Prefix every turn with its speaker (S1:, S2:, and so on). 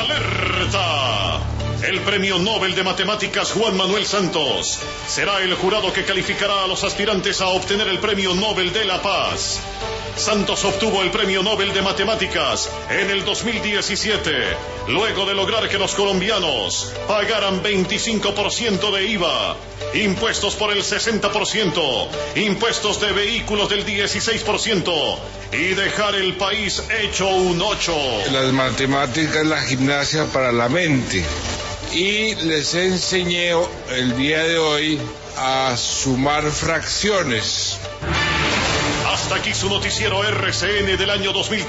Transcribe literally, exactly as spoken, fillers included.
S1: ¡Alerta! El Premio Nobel de Matemáticas Juan Manuel Santos será el jurado que calificará a los aspirantes a obtener el Premio Nobel de la Paz. Santos obtuvo el Premio Nobel de Matemáticas en el dos mil diecisiete, luego de lograr que los colombianos pagaran veinticinco por ciento de I V A, impuestos por el sesenta por ciento, impuestos de vehículos del dieciséis por ciento y dejar el país hecho un ocho.
S2: Las matemáticas es la gimnasia para la mente. Y les enseñé el día de hoy a sumar fracciones.
S1: Hasta aquí su noticiero R C N del año dos mil